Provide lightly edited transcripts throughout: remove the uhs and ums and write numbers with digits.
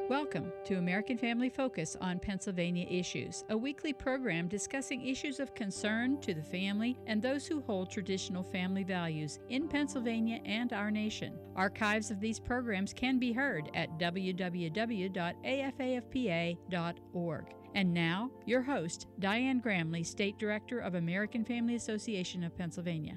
Welcome to American Family Focus on Pennsylvania Issues, a weekly program discussing issues of concern to the family and those who hold traditional family values in Pennsylvania and our nation. Archives of these programs can be heard at www.afafpa.org. And now, your host, Diane Gramley, State Director of American Family Association of Pennsylvania.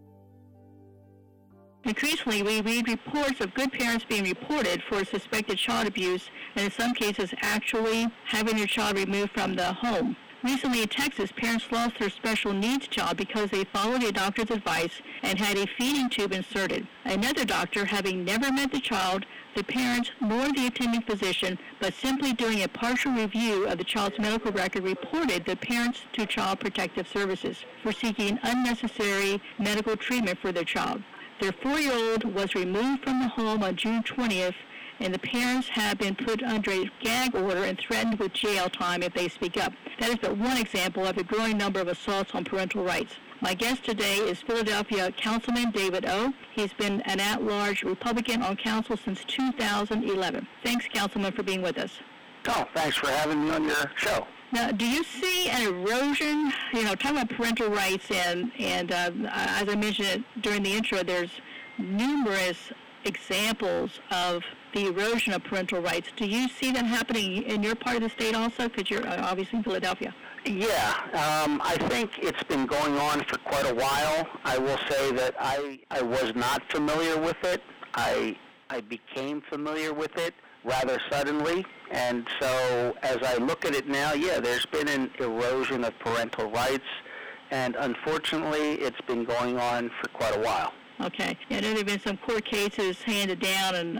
Increasingly, we read reports of good parents being reported for suspected child abuse and in some cases actually having their child removed from the home. Recently in Texas, parents lost their special needs child because they followed a doctor's advice and had a feeding tube inserted. Another doctor, having never met the child, the parents, nor the attending physician, but simply doing a partial review of the child's medical record, reported the parents to Child Protective Services for seeking unnecessary medical treatment for their child. Their 4-year-old was removed from the home on June 20th, and the parents have been put under a gag order and threatened with jail time if they speak up. That is but one example of a growing number of assaults on parental rights. My guest today is Philadelphia Councilman David O. He's been an at-large Republican on council since 2011. Thanks, Councilman, for being with us. Oh, thanks for having me on your show. Now, do you see an erosion, talking about parental rights, and as I mentioned during the intro, there's numerous examples of the erosion of parental rights. Do you see that happening in your part of the state also? Because you're obviously in Philadelphia. Yeah, I think it's been going on for quite a while. I will say that I was not familiar with it. I became familiar with it rather suddenly, and so as I look at it now, yeah, there's been an erosion of parental rights, and unfortunately, it's been going on for quite a while. Okay. I know there have been some court cases handed down, and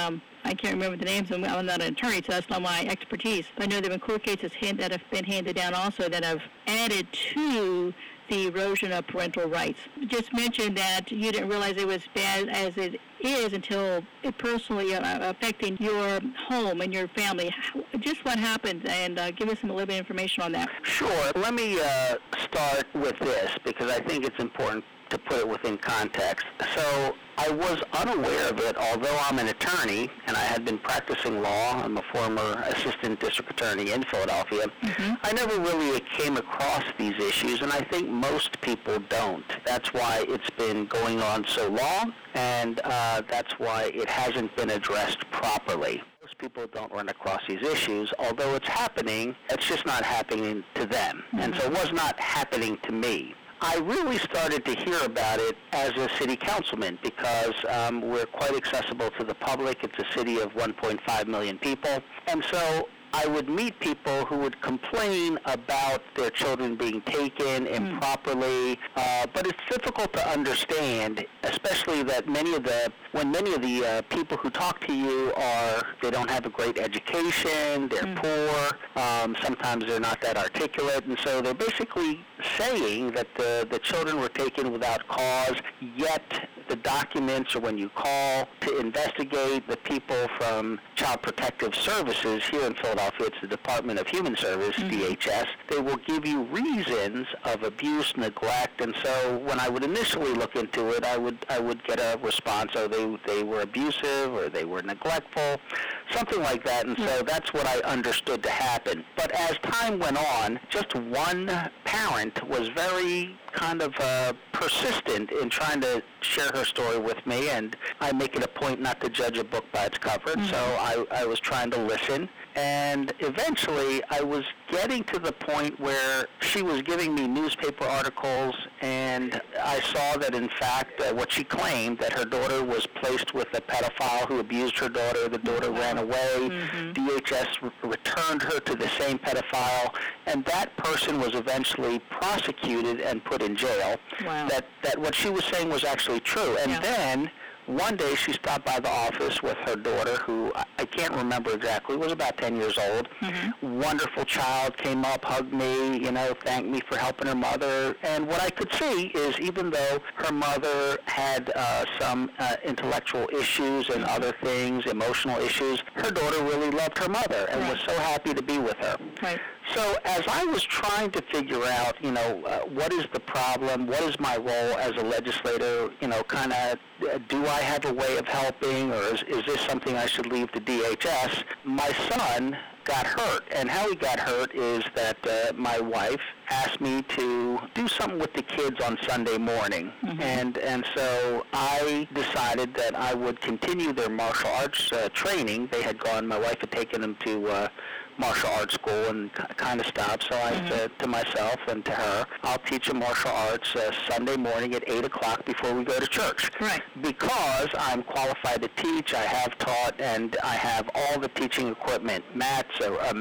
I can't remember the names of them. I'm not an attorney, so that's not my expertise. But I know there have been court cases that have been handed down also that have added to the erosion of parental rights. You just mentioned that you didn't realize it was bad as it is until it personally affecting your home and your family. Just what happened, and give us a little bit of information on that. Sure. Let me start with this because I think it's important to put it within context. So I was unaware of it, although I'm an attorney and I had been practicing law. I'm a former assistant district attorney in Philadelphia. Mm-hmm. I never really came across these issues, and I think most people don't. That's why it's been going on so long, and that's why it hasn't been addressed properly. Most people don't run across these issues. Although it's happening, it's just not happening to them. Mm-hmm. And so it was not happening to me. I really started to hear about it as a city councilman because we're quite accessible to the public. It's a city of 1.5 million people. And so I would meet people who would complain about their children being taken improperly, but it's difficult to understand, especially that when many of the people who talk to you they don't have a great education, they're poor, sometimes they're not that articulate, and so they're basically saying that the children were taken without cause, yet the documents, or when you call to investigate, the people from Child Protective Services here in Philadelphia, it's the Department of Human Service, DHS, they will give you reasons of abuse, neglect, and so when I would initially look into it, I would get a response, they were abusive, or they were neglectful, something like that, and so that's what I understood to happen. But as time went on, just one parent was very kind of persistent in trying to share her story with me, and I make it a point not to judge a book by its cover, so I was trying to listen, and eventually I was getting to the point where she was giving me newspaper articles, and I saw that in fact what she claimed, that her daughter was placed with a pedophile who abused her daughter, the daughter ran away, DHS returned her to the same pedophile, and that person was eventually prosecuted and put in jail. Wow. That what she was saying was actually true. And then one day she stopped by the office with her daughter, who I can't remember exactly, was about 10 years old. Wonderful child, came up, hugged me, thanked me for helping her mother. And what I could see is even though her mother had some intellectual issues and other things, emotional issues, her daughter really loved her mother and was so happy to be with her. Right. So as I was trying to figure out, what is the problem, what is my role as a legislator, kind of do I have a way of helping, or is this something I should leave to DHS? My son got hurt, and how he got hurt is that my wife asked me to do something with the kids on Sunday morning, and so I decided that I would continue their martial arts training. They had gone, my wife had taken them to martial arts school and kind of stopped, so I said to myself and to her, I'll teach them martial arts Sunday morning at 8 o'clock before we go to church. Right. Because I'm qualified to teach, I have taught, and I have all the teaching equipment, mats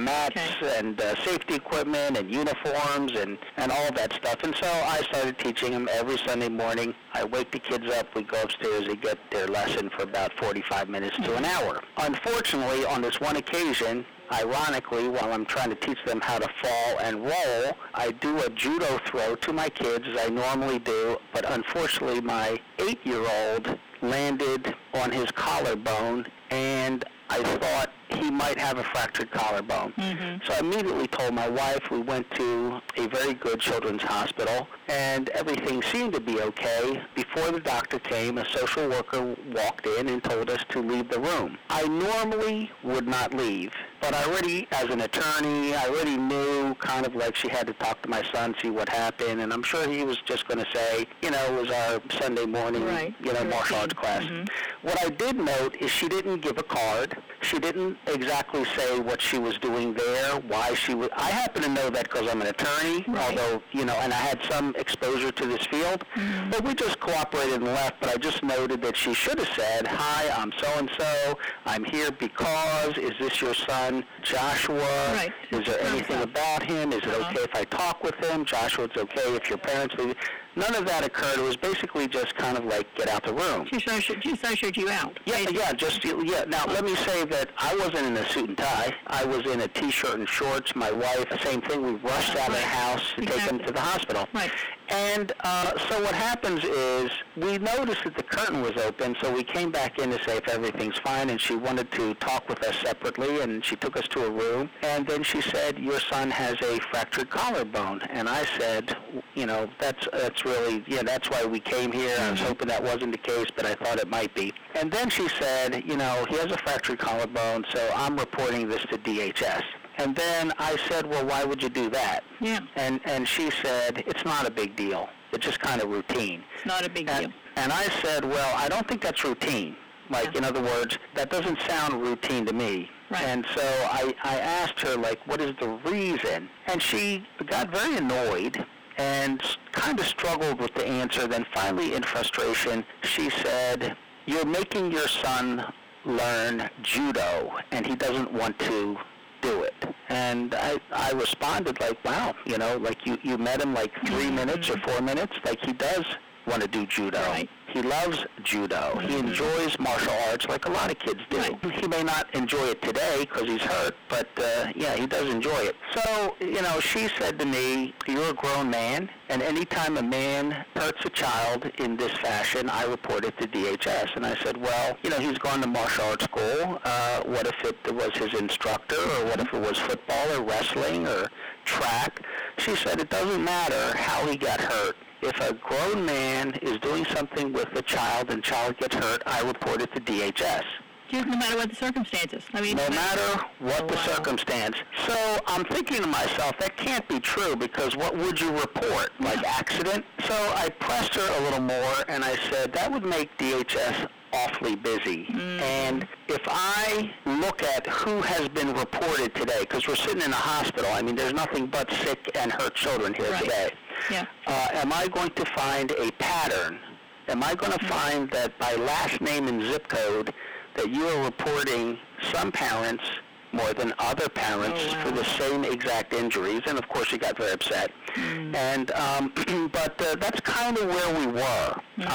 and safety equipment and uniforms and all that stuff. And so I started teaching them every Sunday morning. I wake the kids up, we go upstairs, they get their lesson for about 45 minutes to an hour. Unfortunately, on this one occasion, ironically, while I'm trying to teach them how to fall and roll, I do a judo throw to my kids, as I normally do, but unfortunately my 8-year-old landed on his collarbone, and I thought he might have a fractured collarbone. So I immediately told my wife. We went to a very good children's hospital, and everything seemed to be okay. Before the doctor came, a social worker walked in and told us to leave the room. I normally would not leave, but I already, as an attorney, I already knew kind of like she had to talk to my son, see what happened, and I'm sure he was just going to say, it was our Sunday morning, martial arts class. What I did note is she didn't give a card. She didn't exactly say what she was doing there, why she was. I happen to know that because I'm an attorney, although, and I had some exposure to this field, but we just cooperated and left. But I just noted that she should have said, hi, I'm so-and-so, I'm here because, is this your son, Joshua? Right. Is there anything about him? Is it okay if I talk with him? Joshua, it's okay if your parents leave. None of that occurred. It was basically just kind of like, get out the room. She ushered you out. Yeah. Now, let me say that I wasn't in a suit and tie. I was in a T-shirt and shorts. My wife, the same thing. We rushed out of the house to take him to the hospital. Right. And so what happens is we noticed that the curtain was open, so we came back in to say if everything's fine, and she wanted to talk with us separately, and she took us to a room, and then she said, your son has a fractured collarbone. And I said, that's really, that's why we came here. I was hoping that wasn't the case, but I thought it might be. And then she said, he has a fractured collarbone, so I'm reporting this to DHS. And then I said, well, why would you do that? Yeah. And she said, it's not a big deal. It's just kind of routine. It's not a big deal. And I said, well, I don't think that's routine. In other words, that doesn't sound routine to me. Right. And so I asked her, what is the reason? And she got very annoyed and kind of struggled with the answer. Then finally, in frustration, she said, you're making your son learn judo, and he doesn't want to do it. And I responded wow, you met him 3 minutes or 4 minutes, he does want to do judo. Right. He loves judo. He enjoys martial arts like a lot of kids do. Right. He may not enjoy it today because he's hurt, but he does enjoy it. So, she said to me, you're a grown man, and anytime a man hurts a child in this fashion, I report it to DHS. And I said, well, he's gone to martial arts school. What if it was his instructor, or what if it was football or wrestling or track? She said, it doesn't matter how he got hurt. If a grown man is doing something with a child and child gets hurt, I report it to DHS. Just no matter what the circumstances. No matter what the circumstance. So I'm thinking to myself, that can't be true, because what would you report? Accident? So I pressed her a little more, and I said, that would make DHS awfully busy. And if I look at who has been reported today, because we're sitting in a hospital, there's nothing but sick and hurt children here today. Yeah. Am I going to find a pattern? Am I going to find that by last name and zip code that you are reporting some parents more than other parents for the same exact injuries? And of course, she got very upset. And but that's kind of where we were.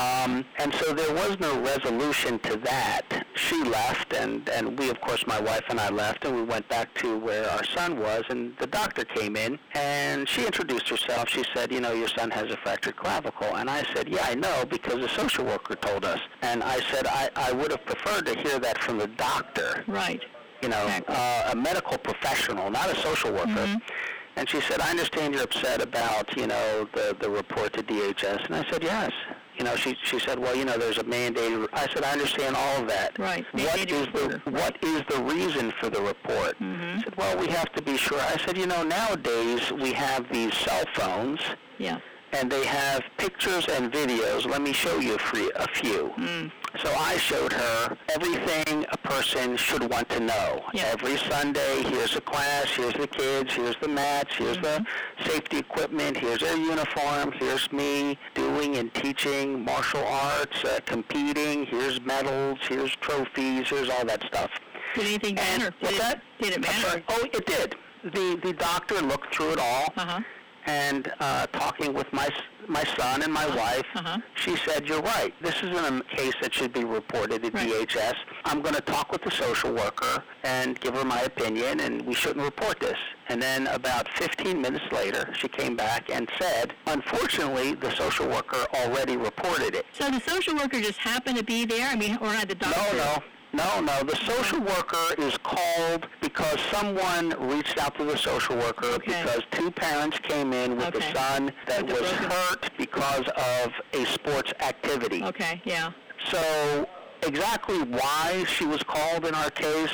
And so there was no resolution to that. She left, and we, of course, my wife and I left, and we went back to where our son was, and the doctor came in, and she introduced herself. She said, your son has a fractured clavicle. And I said, yeah, I know, because the social worker told us. And I said, I would have preferred to hear that from the doctor. Right. A medical professional, not a social worker. And she said, I understand you're upset about, the report to DHS. And I said, yes. She said, well, there's a mandate. I said, I understand all of that. Right. What is the reason for the report? Mm-hmm. I said, well, we have to be sure. I said, nowadays we have these cell phones. Yeah. And they have pictures and videos. Let me show you a few. Mm. So I showed her everything a person should want to know. Yeah. Every Sunday, here's the class, here's the kids, here's the mats, here's the safety equipment, here's their uniform, here's me doing and teaching martial arts, competing, here's medals, here's trophies, here's all that stuff. Did anything matter? Did it matter? Oh, it did. The doctor looked through it all. Uh-huh. And talking with my son and my wife, she said, you're right. This isn't a case that should be reported at DHS. I'm going to talk with the social worker and give her my opinion, and we shouldn't report this. And then about 15 minutes later, she came back and said, unfortunately, the social worker already reported it. So the social worker just happened to be there? Or not the doctor? No. The social worker is called because someone reached out to the social worker because two parents came in with a son that was hurt because of a sports activity. Okay, yeah. So exactly why she was called in our case,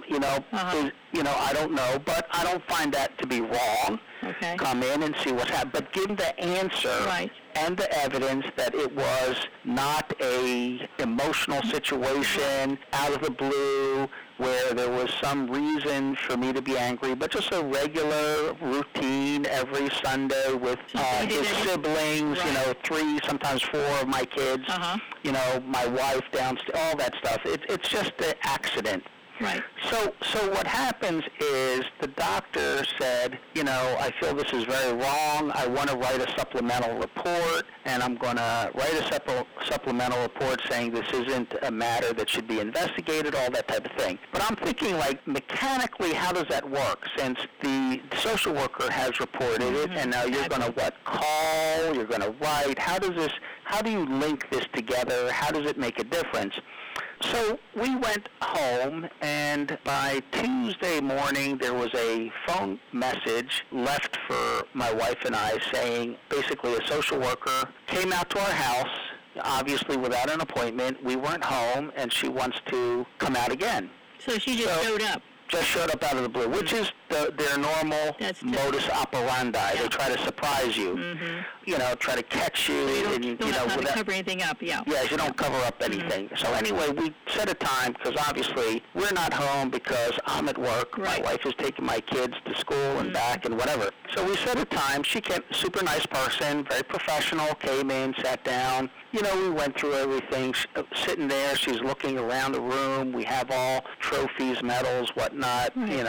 I don't know, but I don't find that to be wrong. Okay. Come in and see what's happening. But give the answer and the evidence that it was not a emotional situation out of the blue where there was some reason for me to be angry, but just a regular routine every Sunday with his siblings, 3, sometimes 4 of my kids, my wife downstairs, all that stuff. It's just an accident. Right. So what happens is the doctor said, I feel this is very wrong. I want to write a supplemental report, and I'm going to write a supplemental report saying this isn't a matter that should be investigated, all that type of thing. But I'm thinking, mechanically, how does that work? Since the social worker has reported it, and now you're going to call, you're going to write. How do you link this together? How does it make a difference? So we went home, and by Tuesday morning, there was a phone message left for my wife and I saying, basically, a social worker came out to our house, obviously without an appointment. We weren't home, and she wants to come out again. So she just showed up. Just showed up out of the blue, which is their normal modus operandi. Yeah. They try to surprise you, try to catch you. You don't have to cover anything up, Yes, you don't cover up anything. So anyway, we set a time because obviously we're not home because I'm at work. Right. My wife is taking my kids to school and back and whatever. So we set a time. She came, super nice person, very professional, came in, sat down. We went through everything. Sitting there, she's looking around the room. We have all trophies, medals, whatnot,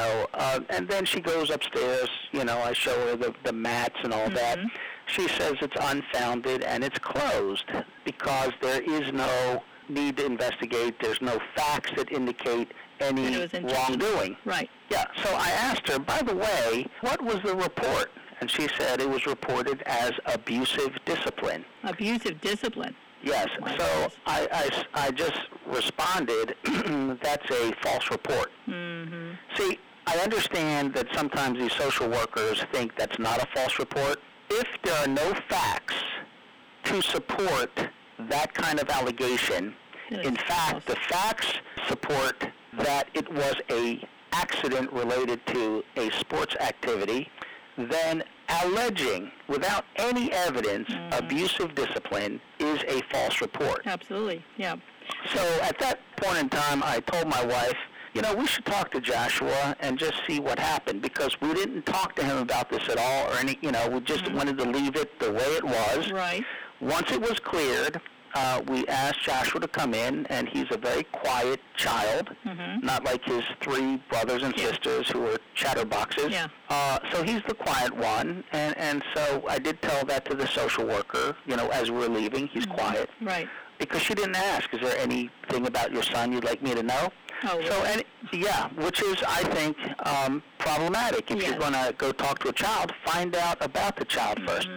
and then she goes upstairs. I show her the mats and all that. She says it's unfounded and it's closed because there is no need to investigate. There's no facts that indicate any wrongdoing. Right. Yeah, so I asked her, by the way, what was the report? And she said it was reported as abusive discipline. Abusive discipline? Yes. So I just responded, that's a false report. Mm-hmm. See, I understand that sometimes these social workers think that's not a false report. If there are no facts to support that kind of allegation, in fact, the facts support that it was a accident related to a sports activity, then alleging without any evidence abusive discipline is a false report. Absolutely, yeah. So at that point in time, I told my wife, we should talk to Joshua and just see what happened because we didn't talk to him about this at all or any, we just wanted to leave it the way it was. Right. Once it was cleared, we asked Joshua to come in, and he's a very quiet child, not like his 3 brothers and sisters who were chatterboxes. Yeah. So he's the quiet one, and so I did tell that to the social worker, as we were leaving, he's quiet. Right. Because she didn't ask, is there anything about your son you'd like me to know? Oh, really? So, which is, I think, problematic. If you're going to go talk to a child, find out about the child first.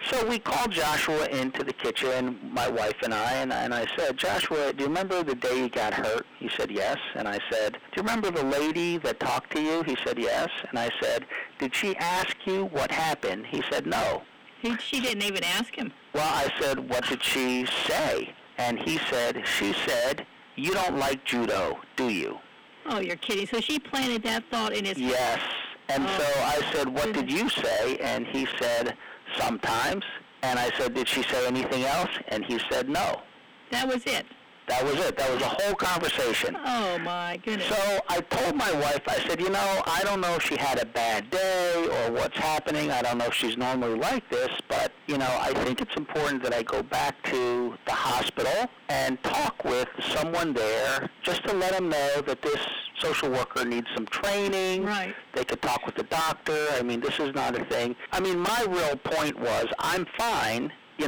So we called Joshua into the kitchen, my wife and I said, Joshua, do you remember the day you got hurt? He said, yes. And I said, do you remember the lady that talked to you? He said, yes. And I said, did she ask you what happened? He said, no. She didn't even ask him. Well, I said, what did she say? And he said, she said, you don't like judo, do you? Oh, you're kidding. So she planted that thought in his head. Yes. And so I said, what did you say? And he said, sometimes. And I said, did she say anything else? And he said, no. That was it. That was it. That was the whole conversation. Oh, my goodness. So I told my wife, I said, I don't know if she had a bad day or what's happening. I don't know if she's normally like this, but, I think it's important that I go back to the hospital and talk with someone there just to let them know that this social worker needs some training. Right. They could talk with the doctor. This is not a thing. My real point was I'm fine.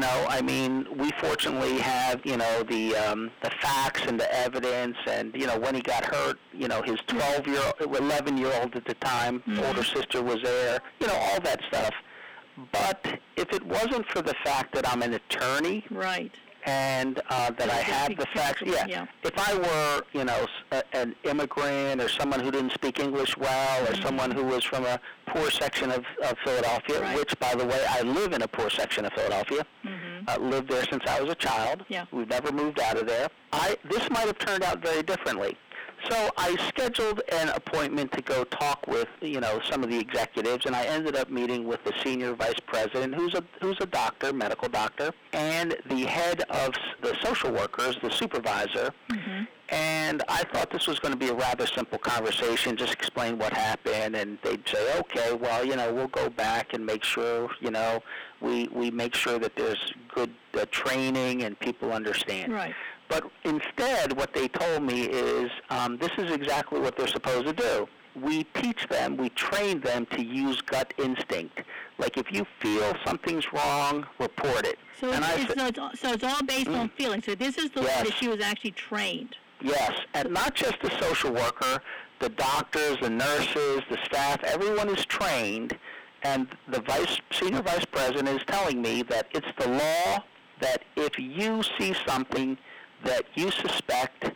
We fortunately have, the facts and the evidence, and, when he got hurt, his 11-year-old at the time, older sister was there, all that stuff. But if it wasn't for the fact that I'm an attorney, right, and that I have the facts, if I were, an immigrant or someone who didn't speak English well, or someone who was from a poor section of Philadelphia, right, which, by the way, I live in a poor section of Philadelphia, lived there since I was a child. Yeah. We've never moved out of there. This might have turned out very differently. So I scheduled an appointment to go talk with, some of the executives, and I ended up meeting with the senior vice president, who's a doctor, medical doctor, and the head of the social workers, the supervisor. And I thought this was going to be a rather simple conversation, just explain what happened, and they'd say, okay, well, we'll go back and make sure, we make sure that there's good training and people understand. Right. But instead, what they told me is this is exactly what they're supposed to do. We teach them, we train them to use gut instinct. Like if you feel something's wrong, report it. So it's all based on feeling. So this is the way that she was actually trained. Yes, and not just the social worker, the doctors, the nurses, the staff, everyone is trained. And the senior vice president is telling me that it's the law that if you see something that you suspect,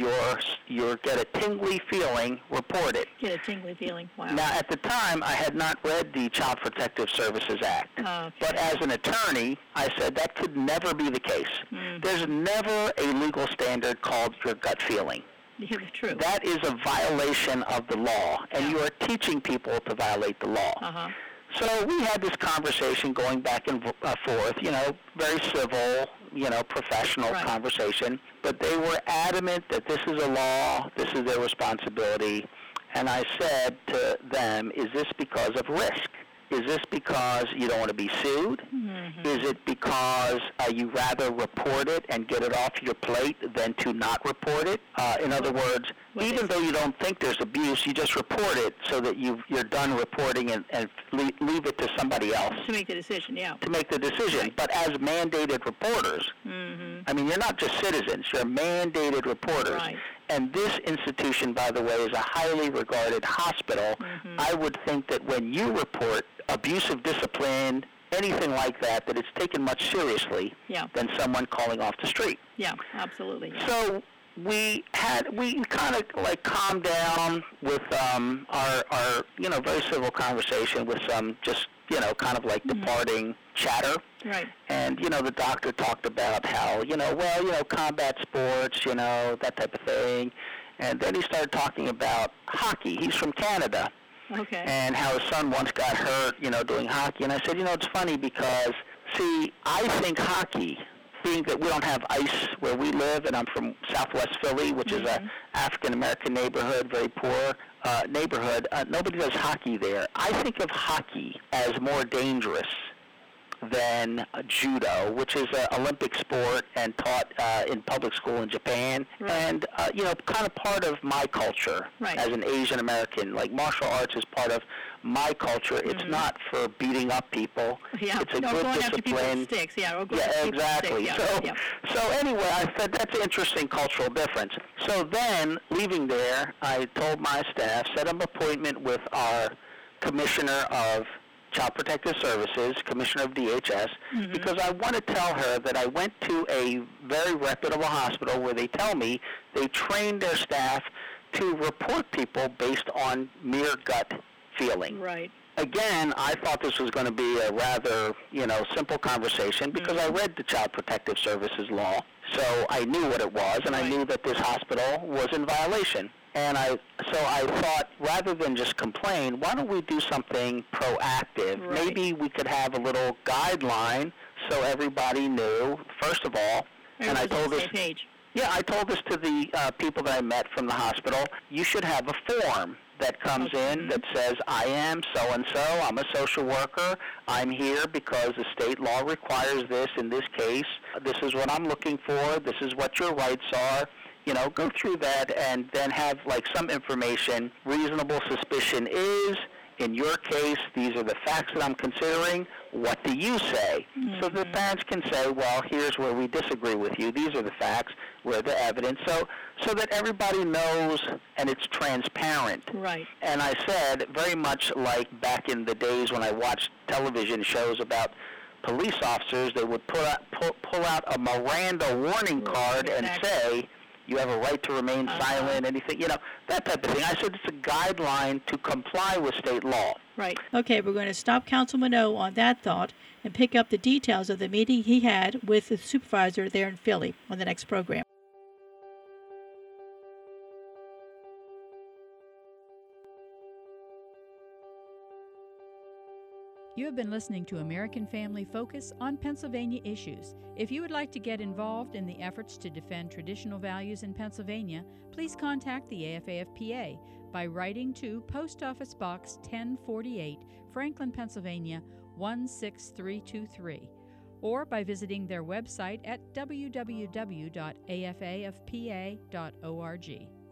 you get a tingly feeling, report it. Get a tingly feeling, wow. Now, at the time, I had not read the Child Protective Services Act. Okay. But as an attorney, I said that could never be the case. There's never a legal standard called your gut feeling. Yeah, true. That is a violation of the law, and you are teaching people to violate the law. So we had this conversation going back and forth, very civil, professional conversation. But they were adamant that this is a law, this is their responsibility. And I said to them, is this because of risk? Is this because you don't want to be sued? Is it because you rather report it and get it off your plate than to not report it? In other words, even though you don't think there's abuse, you just report it so that you're done reporting and leave it to somebody else. To make the decision, yeah. To make the decision. Right. But as mandated reporters, you're not just citizens, you're mandated reporters. Right. And this institution, by the way, is a highly regarded hospital. I would think that when you report abusive discipline, anything like that, that it's taken much seriously than someone calling off the street. Yeah, absolutely. Yeah. So we kind of like calmed down with our very civil conversation with some just kind of like departing chatter. Right. And the doctor talked about how combat sports, that type of thing. And then he started talking about hockey. He's from Canada. Okay. And how his son once got hurt, doing hockey. And I said, it's funny because, see, I think hockey, being that we don't have ice where we live, and I'm from Southwest Philly, which is a African-American neighborhood, very poor neighborhood, nobody does hockey there. I think of hockey as more dangerous than judo, which is an Olympic sport and taught in public school in Japan, and kind of part of my culture as an Asian American. Like martial arts is part of my culture. It's not for beating up people. Yeah. It's a good going discipline. After people's sticks. Exactly. Sticks. So anyway, I said that's an interesting cultural difference. So then, leaving there, I told my staff, set an appointment with our commissioner of Child Protective Services, Commissioner of DHS, because I want to tell her that I went to a very reputable hospital where they tell me they train their staff to report people based on mere gut feeling. Right. Again, I thought this was going to be a rather, simple conversation because I read the Child Protective Services law, so I knew what it was, and I knew that this hospital was in violation. And I thought, rather than just complain, why don't we do something proactive? Right. Maybe we could have a little guideline so everybody knew, first of all, and I told this. Yeah, I told this to the people that I met from the hospital. You should have a form that comes in that says, I am so-and-so, I'm a social worker, I'm here because the state law requires this in this case, this is what I'm looking for, this is what your rights are. Go through that and then have some information. Reasonable suspicion is, in your case, these are the facts that I'm considering. What do you say? So the parents can say, well, here's where we disagree with you. These are the facts, where the evidence. So that everybody knows and it's transparent. Right. And I said, very much like back in the days when I watched television shows about police officers, they would pull out a Miranda warning card and say, you have a right to remain silent, anything, that type of thing. I said it's a guideline to comply with state law. Right. Okay, we're going to stop Councilman O on that thought and pick up the details of the meeting he had with the supervisor there in Philly on the next program. You have been listening to American Family Focus on Pennsylvania issues. If you would like to get involved in the efforts to defend traditional values in Pennsylvania, please contact the AFA-FPA by writing to Post Office Box 1048, Franklin, Pennsylvania 16323, or by visiting their website at www.afafpa.org.